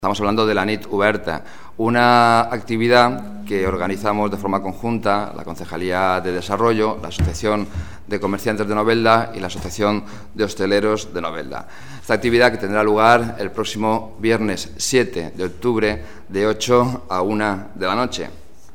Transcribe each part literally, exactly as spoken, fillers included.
Estamos hablando de la nit Oberta, una actividad que organizamos de forma conjunta la Concejalía de Desarrollo, la Asociación de Comerciantes de Novelda y la Asociación de Hosteleros de Novelda. Esta actividad que tendrá lugar el próximo viernes siete de octubre de ocho a una de la noche.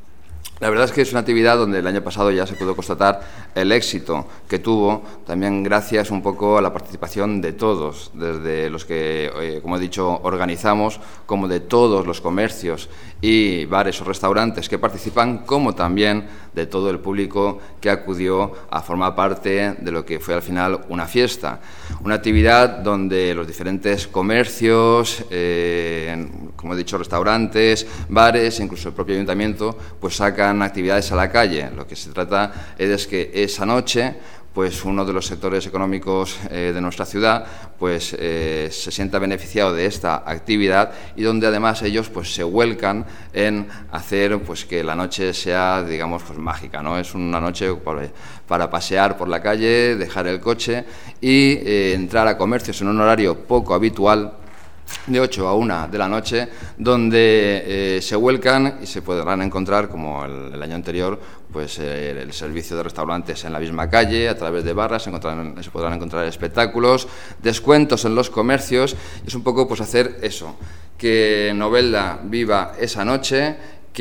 La verdad es que es una actividad donde el año pasado ya se pudo constatar el éxito que tuvo, también gracias un poco a la participación de todos, desde los que, eh, como he dicho, organizamos, como de todos los comercios y bares o restaurantes que participan, como también de todo el público que acudió a formar parte de lo que fue al final una fiesta. Una actividad donde los diferentes comercios, eh, como he dicho, restaurantes, bares, incluso el propio ayuntamiento, pues sacan actividades a la calle. Lo que se trata es que esa noche pues uno de los sectores económicos eh, de nuestra ciudad pues eh, se sienta beneficiado de esta actividad y donde además ellos pues se vuelcan en hacer pues que la noche sea, digamos, pues mágica, ¿no? Es una noche para, para pasear por la calle, dejar el coche y eh, entrar a comercios en un horario poco habitual, de ocho a una de la noche, donde eh, se vuelcan y se podrán encontrar, como el, el año anterior, pues eh, el servicio de restaurantes en la misma calle, a través de barras, se, encontrarán, se podrán encontrar espectáculos, descuentos en los comercios. Es un poco pues hacer eso, que Novelda viva esa noche,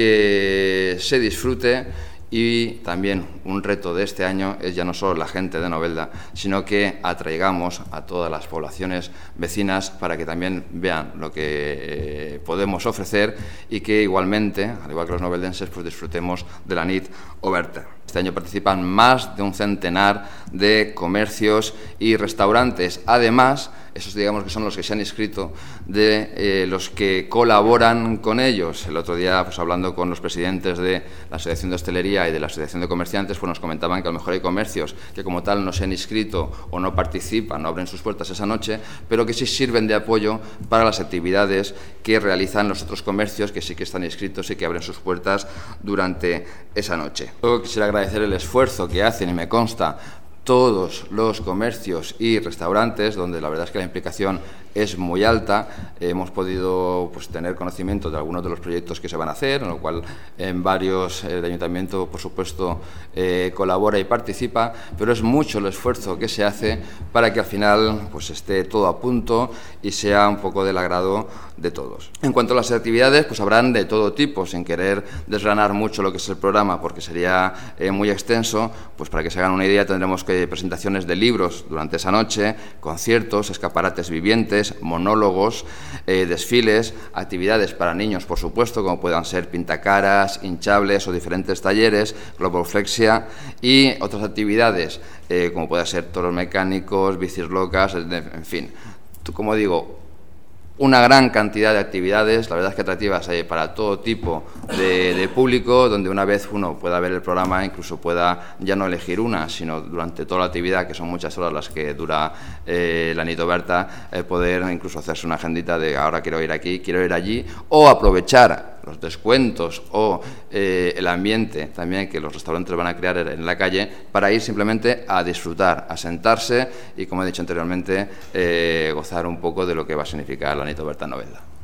que se disfrute. Y también un reto de este año es ya no solo la gente de Novelda, sino que atraigamos a todas las poblaciones vecinas para que también vean lo que eh, podemos ofrecer y que igualmente, al igual que los noveldenses, pues disfrutemos de la nit Oberta. Este año participan más de un centenar de comercios y restaurantes. Además, esos digamos que son los que se han inscrito, de eh, los que colaboran con ellos. El otro día, pues hablando con los presidentes de la Asociación de Hostelería y de la Asociación de Comerciantes, pues nos comentaban que a lo mejor hay comercios que como tal no se han inscrito o no participan, no abren sus puertas esa noche, pero que sí sirven de apoyo para las actividades que realizan los otros comercios que sí que están inscritos y que abren sus puertas durante esa noche. Yo quisiera agradecer el esfuerzo que hacen, y me consta, todos los comercios y restaurantes, donde la verdad es que la implicación es muy alta. Hemos podido pues, tener conocimiento de algunos de los proyectos que se van a hacer, en lo cual en varios el Ayuntamiento, por supuesto, eh, colabora y participa, pero es mucho el esfuerzo que se hace para que al final pues, esté todo a punto y sea un poco del agrado de todos. En cuanto a las actividades, pues habrán de todo tipo, sin querer desgranar mucho lo que es el programa, porque sería eh, muy extenso. Pues para que se hagan una idea, tendremos que presentaciones de libros durante esa noche, conciertos, escaparates vivientes, monólogos, eh, desfiles, actividades para niños, por supuesto, como puedan ser pintacaras, hinchables o diferentes talleres, globoflexia, y otras actividades, eh, como puedan ser toros mecánicos, bicis locas, en fin. Como digo, una gran cantidad de actividades, la verdad es que atractivas eh, para todo tipo de, de público, donde una vez uno pueda ver el programa, incluso pueda ya no elegir una, sino durante toda la actividad, que son muchas horas las que dura eh, la nit Oberta, eh, poder incluso hacerse una agendita de ahora quiero ir aquí, quiero ir allí, o aprovechar los descuentos o eh, el ambiente también que los restaurantes van a crear en la calle para ir simplemente a disfrutar, a sentarse y, como he dicho anteriormente, eh, gozar un poco de lo que va a significar la nit Oberta en Novelda.